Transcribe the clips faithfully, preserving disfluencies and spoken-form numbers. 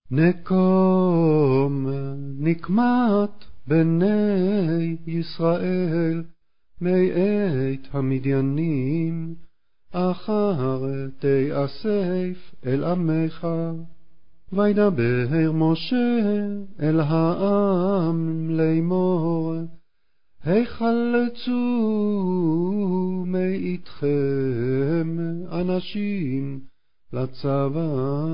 נקום נקמת בני ישראל מאת המדיינים, אחר תאסף אל עמך. וידבר משה אל העם לאמור, היחלצו מאיתכם אנשים לצבא,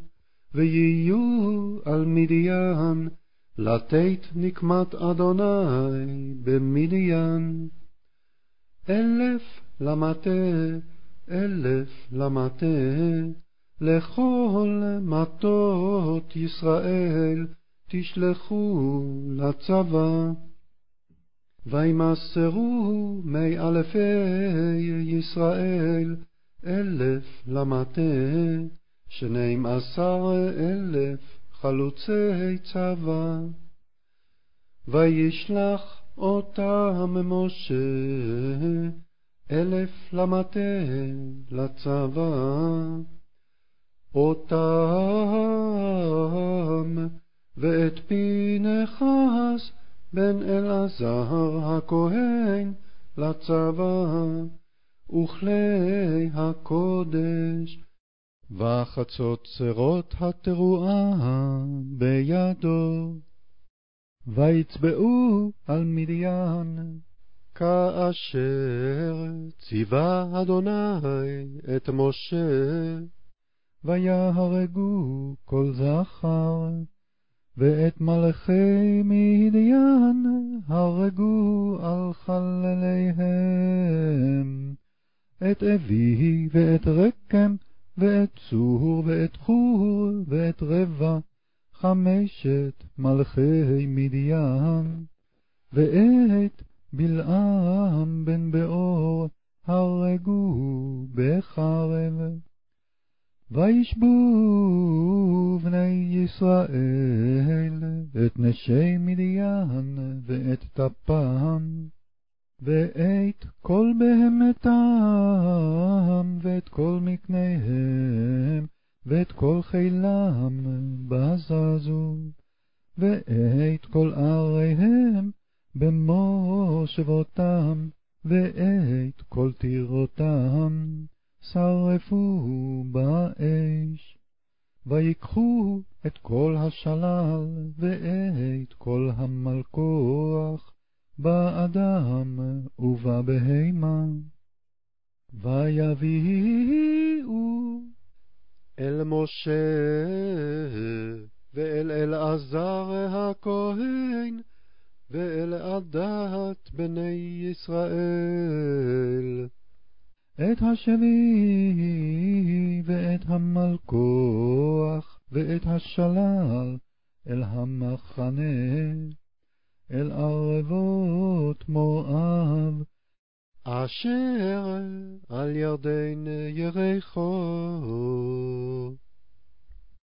ויהיו על מדיין לתת נקמת אדוני במדיין. אלף למטה, אלף למטה, לכל מטות ישראל תשלחו לצבא. וימסרו מאלפי ישראל אלף למטה, שנים עשר אלף חלוצי צבא. וישלח אותם משה אלף למטה לצבא, אותם ואת פנחס בן אלעזר הכהן לצבא, וכלי הקודש וחצוצרות התרועה בידו. ויצבאו על מדיין כאשר ציווה אדוני את משה. ויהרגו כל זכר, ואת מלכי מדיין הרגו על חלליהם, את אבי ואת רקם ואת צור ואת חור ואת רבע, חמשת מלכי מדיין. ואת בלעם בן באור הרגו בחרב. וישבו בני ישראל את נשי מדיין ואת טפם, ואת כל בהמתם ואת כל מקניהם ואת כל חילם בזזו, ואת כל עריהם במושבותם, ואת כל טירותם שרפו באש. ויקחו את כל השלל ואת כל המלכוח באדם ובבהמה. ויביאו אל משה ואל אלעזר הכהן ואל עדת בני ישראל את השבי ואת המלכוח ואת השלל אל המחנה, אל ערבות מואב, אשר על ירדן יריחו.